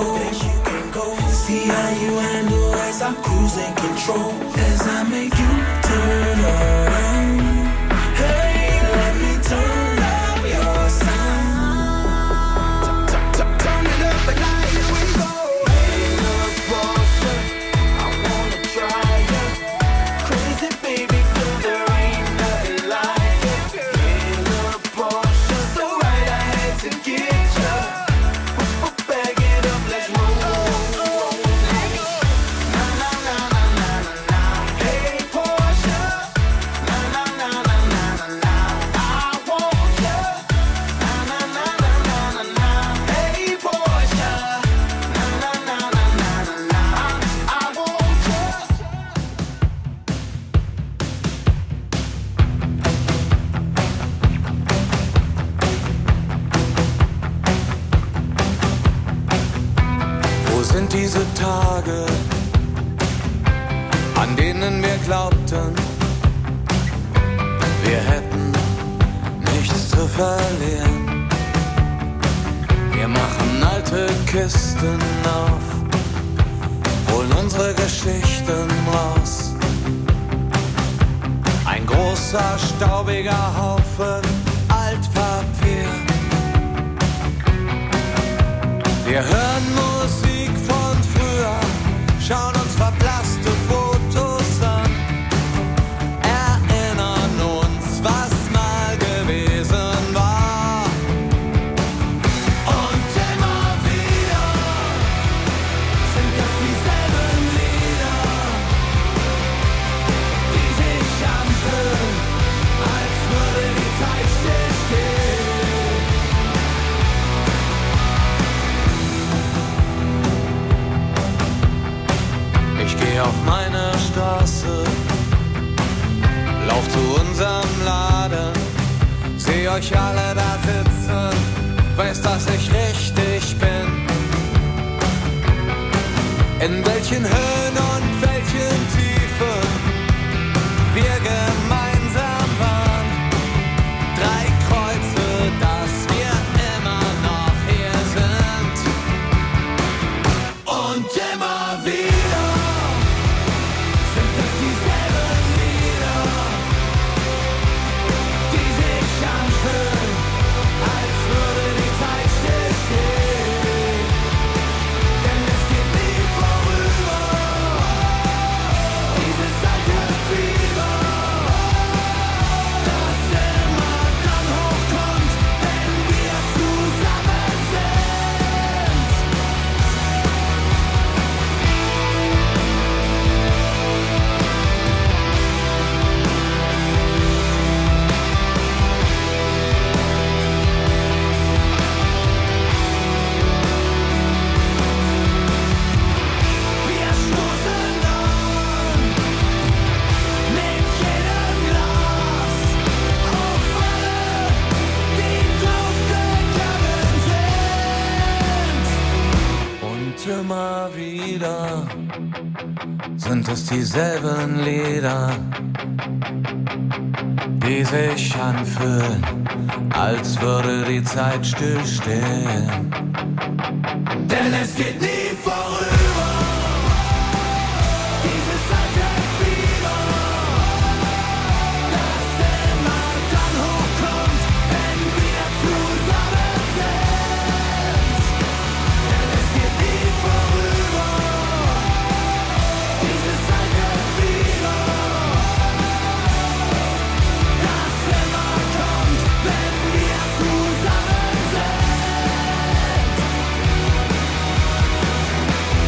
Best you can go. See how you handle as I'm losing control. As I make you turn around. Hey, let me turn up your sound. Turn it up and now here we go. Hey, love Porsche, I wanna try ya. Crazy baby, 'cause there ain't nothing like it. Hey, love Porsche, so right I had to get ya. Bag it up, let's roll. Na na na na na na. Hey Porsche, na na na na na na. I want ya. Na na na na na na. Hey Porsche, na na na na na na. I want ya. Wo sind diese Tage, an denen wir glaubten, wir hätten nichts zu verlieren? Wir machen alte Kisten auf, holen unsere Geschichten raus. Ein großer, staubiger Haufen Altpapier. Wir hören Musik von früher, schauen uns verblasste Fotos an, erinnern uns, was mal gewesen war. Und immer wieder sind das dieselben Lieder, die sich anfühlen, als würde die Zeit stillstehen. Ich geh auf meine Straße, lauf zu unserem Laden, seh euch alle da sitzen, weiß, dass ich richtig bin. In welchen Höhen und welchen Tiefen wir gemeinsam waren. 3 Kreuze, dass wir immer noch hier sind. Und immer wieder sind es dieselben Lieder, die sich anfühlen, als würde die Zeit stillstehen. Denn es geht nie vorüber, dieses alte Fieber, das immer dann hochkommt, wenn wir zusammen sind. Wir stoßen an mit jedem Glas auf alle, die draufgegangen sind. Und immer wieder sind es dieselben Lieder, die sich anfühlen, als würde die Zeit stillstehen. Denn es geht nie vorüber, dieses alte Fieber, das immer dann hochkommt, wenn wir zusammen sind. Denn es geht nie vorüber, dieses alte Fieber, das immer kommt, wenn wir zusammen sind.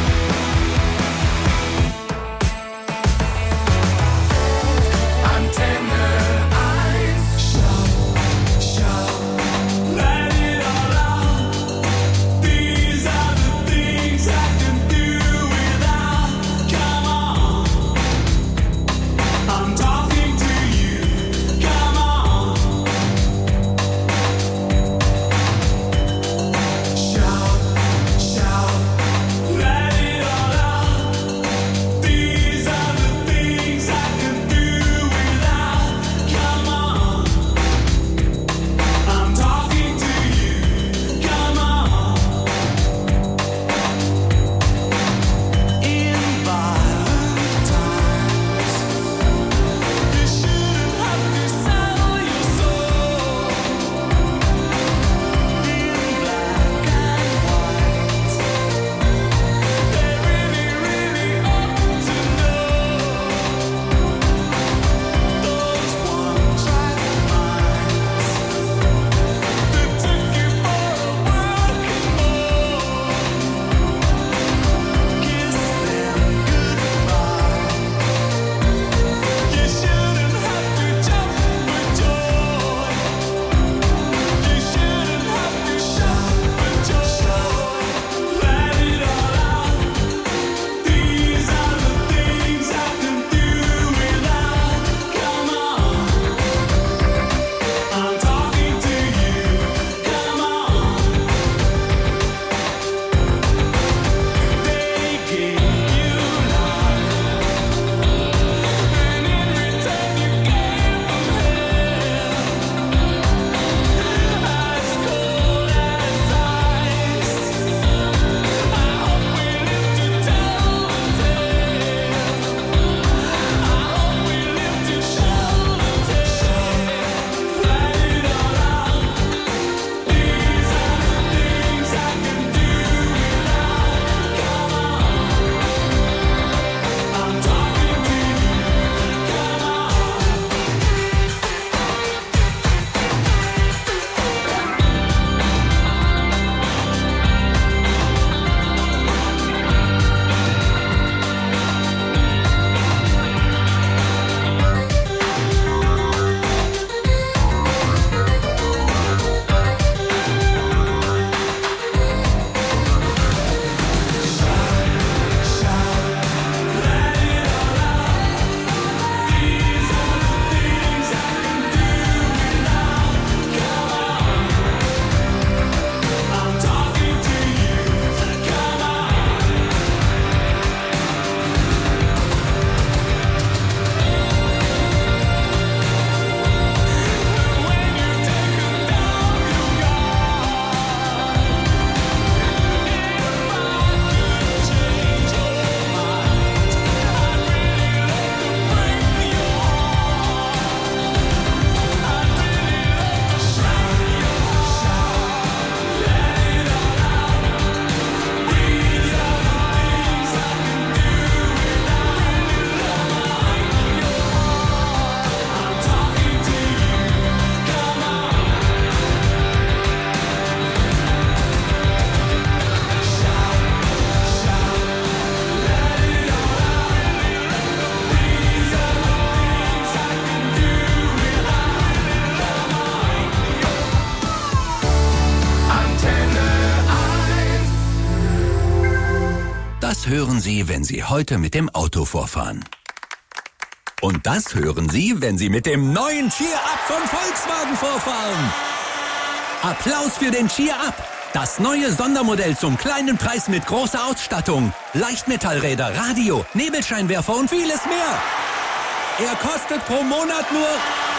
Das hören Sie, wenn Sie heute mit dem Auto vorfahren. Und das hören Sie, wenn Sie mit dem neuen Cheer-Up von Volkswagen vorfahren. Applaus für den Cheer-Up. Das neue Sondermodell zum kleinen Preis mit großer Ausstattung. Leichtmetallräder, Radio, Nebelscheinwerfer und vieles mehr. Er kostet pro Monat nur...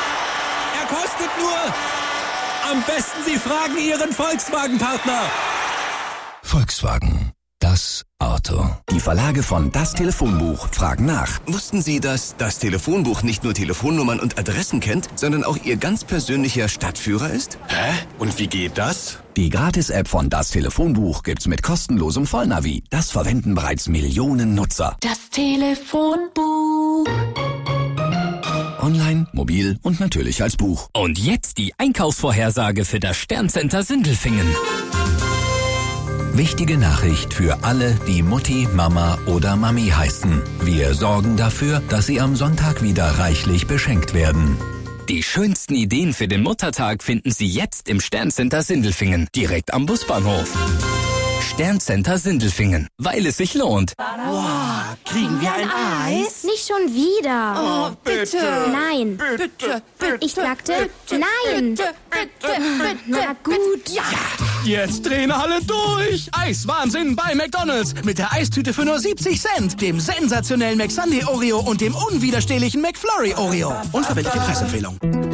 Am besten Sie fragen Ihren Volkswagen-Partner. Volkswagen. Das Auto. Die Verlage von Das Telefonbuch fragen nach. Wussten Sie, dass das Telefonbuch nicht nur Telefonnummern und Adressen kennt, sondern auch Ihr ganz persönlicher Stadtführer ist? Hä? Und wie geht das? Die Gratis-App von Das Telefonbuch gibt's mit kostenlosem Vollnavi. Das verwenden bereits Millionen Nutzer. Das Telefonbuch. Online, mobil und natürlich als Buch. Und jetzt die Einkaufsvorhersage für das Sterncenter Sindelfingen. Wichtige Nachricht für alle, die Mutti, Mama oder Mami heißen. Wir sorgen dafür, dass sie am Sonntag wieder reichlich beschenkt werden. Die schönsten Ideen für den Muttertag finden Sie jetzt im Sterncenter Sindelfingen, direkt am Busbahnhof. Sterncenter Sindelfingen, weil es sich lohnt. Wow, kriegen wir ein Eis? Nicht schon wieder. Oh, bitte. Nein. Bitte. Ich sagte nein. Na gut. Ja. Jetzt drehen alle durch. Eiswahnsinn bei McDonald's. Mit der Eistüte für nur 70 Cent, dem sensationellen McSundae Oreo und dem unwiderstehlichen McFlurry Oreo. Unverbindliche Preisempfehlung.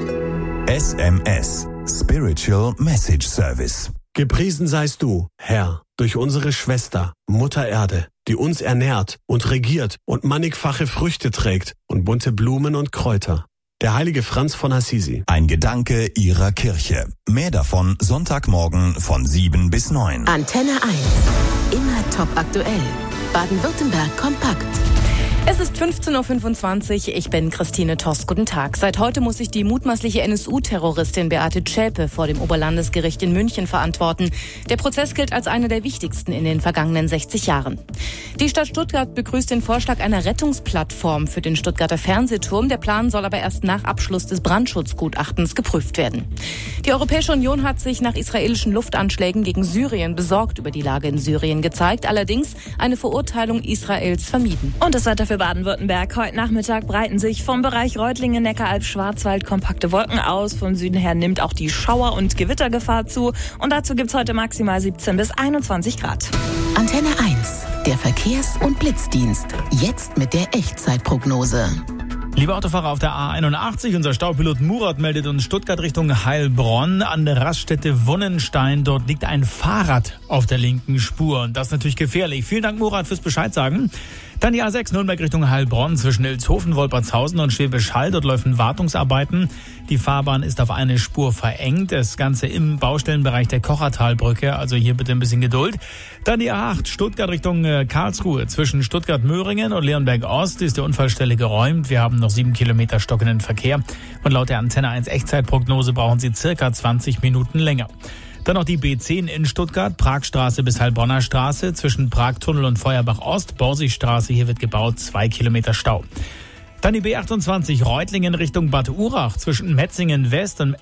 SMS. Spiritual Message Service. Gepriesen seist du, Herr, durch unsere Schwester, Mutter Erde, die uns ernährt und regiert und mannigfache Früchte trägt und bunte Blumen und Kräuter. Der heilige Franz von Assisi. Ein Gedanke Ihrer Kirche. Mehr davon Sonntagmorgen von 7 bis 9. Antenne 1. Immer top aktuell. Baden-Württemberg kompakt. Es ist 15.25 Uhr, ich bin Christine Toss. Guten Tag. Seit heute muss sich die mutmaßliche NSU-Terroristin Beate Zschäpe vor dem Oberlandesgericht in München verantworten. Der Prozess gilt als einer der wichtigsten in den vergangenen 60 Jahren. Die Stadt Stuttgart begrüßt den Vorschlag einer Rettungsplattform für den Stuttgarter Fernsehturm. Der Plan soll aber erst nach Abschluss des Brandschutzgutachtens geprüft werden. Die Europäische Union hat sich nach israelischen Luftanschlägen gegen Syrien besorgt über die Lage in Syrien gezeigt, allerdings eine Verurteilung Israels vermieden. Und das Wetter für Baden-Württemberg. Heute Nachmittag breiten sich vom Bereich Reutlingen, Neckaralb, Schwarzwald kompakte Wolken aus. Vom Süden her nimmt auch die Schauer- und Gewittergefahr zu. Und dazu gibt's heute maximal 17 bis 21 Grad. Antenne 1. Der Verkehrs- und Blitzdienst. Jetzt mit der Echtzeitprognose. Liebe Autofahrer auf der A81, unser Staupilot Murat meldet uns Stuttgart Richtung Heilbronn an der Raststätte Wonnenstein. Dort liegt ein Fahrrad auf der linken Spur und das ist natürlich gefährlich. Vielen Dank, Murat, fürs Bescheid sagen. Dann die A6 Nürnberg Richtung Heilbronn zwischen Ilshofen, Wolpertshausen und Schwäbisch Hall. Dort laufen Wartungsarbeiten. Die Fahrbahn ist auf eine Spur verengt. Das Ganze im Baustellenbereich der Kochertalbrücke. Also hier bitte ein bisschen Geduld. Dann die A8 Stuttgart Richtung Karlsruhe. Zwischen Stuttgart-Möhringen und Leonberg-Ost ist die Unfallstelle geräumt. Wir haben noch 7 Kilometer stockenden Verkehr. Und laut der Antenne 1 Echtzeitprognose brauchen Sie circa 20 Minuten länger. Dann noch die B10 in Stuttgart, Pragstraße bis Heilbronner Straße, zwischen Pragtunnel und Feuerbach-Ost, Borsigstraße, hier wird gebaut, 2 Kilometer Stau. Dann die B28 Reutlingen Richtung Bad Urach, zwischen Metzingen West und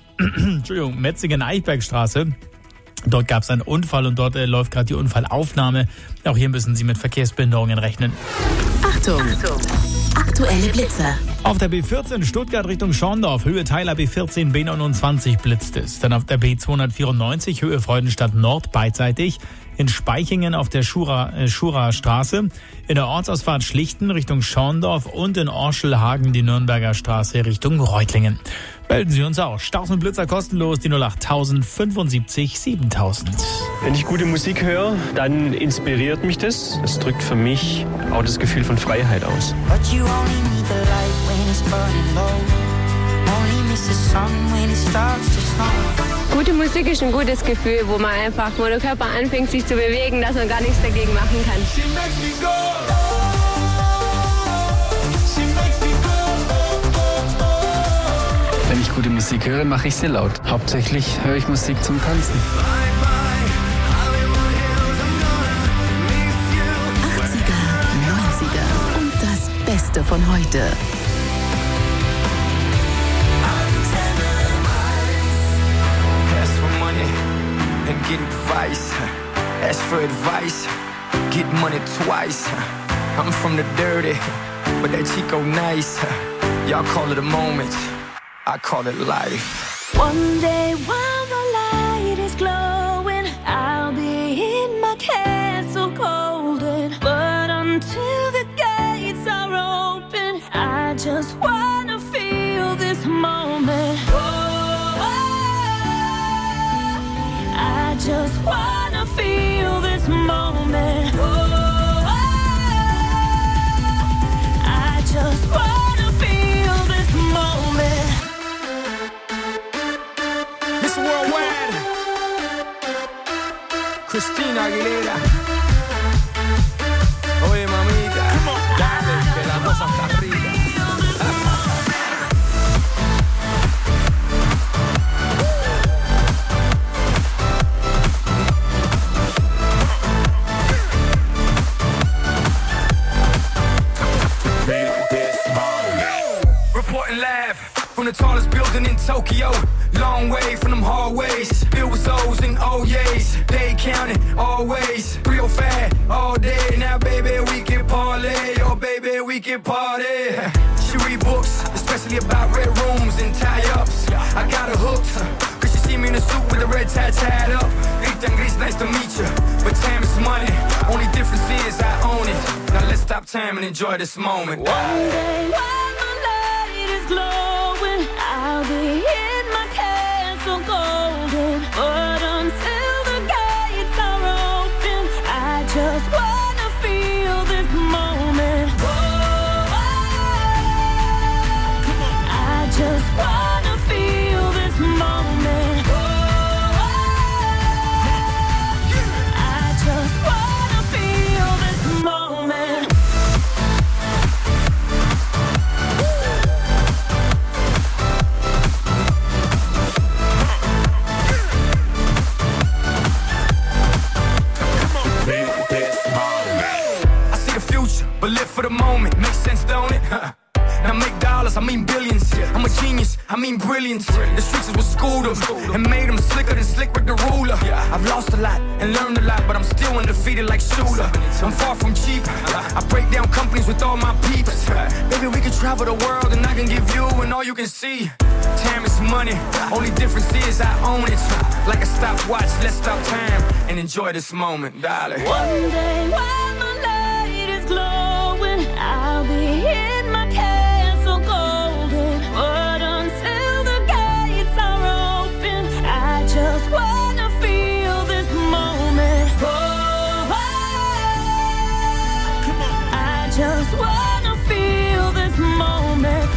Metzingen-Eichbergstraße. Dort gab es einen Unfall und dort läuft gerade die Unfallaufnahme. Auch hier müssen Sie mit Verkehrsbehinderungen rechnen. Achtung! Aktuelle Blitzer. Auf der B14 Stuttgart Richtung Schorndorf, Höhe Teiler B14, B29 blitzt es. Dann auf der B294 Höhe Freudenstadt Nord beidseitig. In Speichingen auf der Schura Straße. In der Ortsausfahrt Schlichten Richtung Schorndorf und in Orschelhagen die Nürnberger Straße Richtung Reutlingen. Melden Sie uns auch. Staus und Blitzer kostenlos, die 08000 75 7000. Wenn ich gute Musik höre, dann inspiriert mich das. Es drückt für mich auch das Gefühl von Freiheit aus. Gute Musik ist ein gutes Gefühl, wo der Körper anfängt sich zu bewegen, dass man gar nichts dagegen machen kann. Wenn ich gute Musik höre, mache ich sie laut. Hauptsächlich höre ich Musik zum Tanzen. 80er, 90er und das Beste von heute. Ask for money and get advice. Ask for advice, get money twice. I'm from the dirty, but that Chico nice. Y'all call it a moment, I call it life. One day while the light is glowing, I'll be in my castle golden. But until the gates are open, I just wanna feel this moment. I just wanna feel this moment. I just wanna feel this moment. Miss Worldwide, Christina Aguilera. Oye, mamita, dale, que la cosa está rica. Reporting live from the tallest building in Tokyo. Long way from them hallways. Bill was O's and O's. They counted always. Real fat all day. Now, baby, we can parlay. Oh, baby, we can party. She read books, especially about red rooms and tie-ups. I got her hooked, cause she see me in a suit with the red tie tied up. Rita Gris, nice to meet you. But time is money. Only difference is I own it. Now let's stop time and enjoy this moment. One day while the light is glowing, I'll be in my castle golden. But until the gates are open, I just wanna feel this moment. I just wanna feel this moment. I just wanna feel this moment. I see the future, but live for the moment. Makes sense, don't it? Now make dollars, I mean billions. I'm a genius, I mean brilliant. The streets is what schooled them and made them slicker than Slick Rick the ruler. I've lost a lot and learned a lot, but I'm still undefeated like Shooter. I'm far from cheap. I break down companies with all my peeps. Baby, we can travel the world and I can give you and all you can see. Time is money, only difference is I own it. Like a stopwatch, let's stop time and enjoy this moment, darling. One day while the light is glowing, I'll be in my castle golden. But until the gates are open, I just wanna feel this moment. I just wanna feel this moment.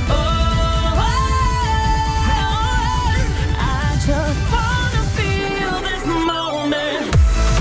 I just wanna feel this moment.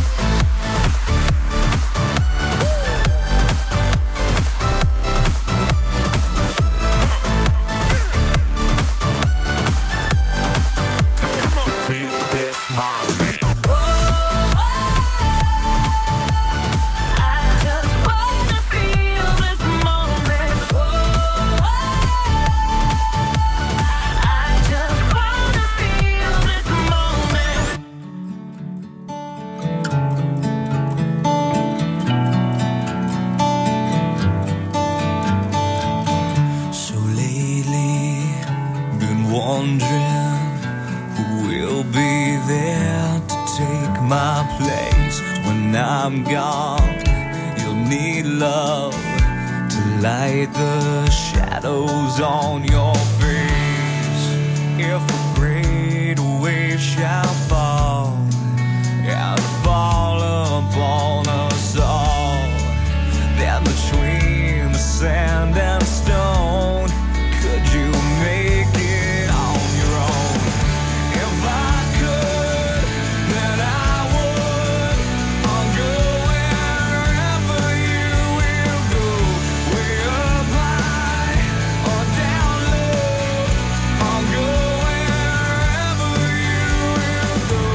So lately, been wondering who will be there to take my place when I'm gone. You'll need love to light the shadows on your face. If a great wave shall fall and fall upon us all, then between the sand and stone, could you make it on your own? If I could, then I would. I'll go wherever you will go. Way up high or down low. I'll go wherever you will go.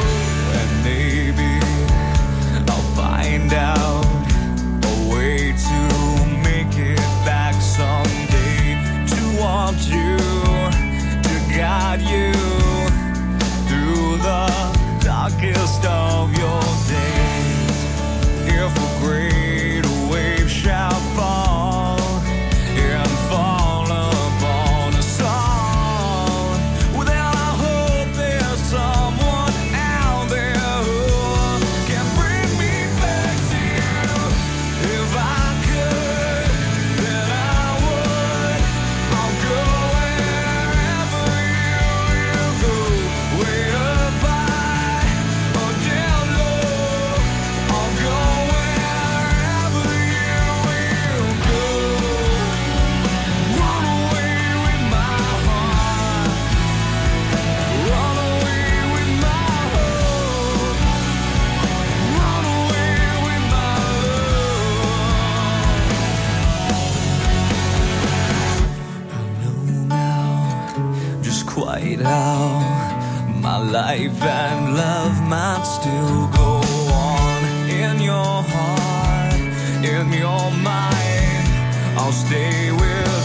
life and love might still go on. In your heart, in your mind, I'll stay with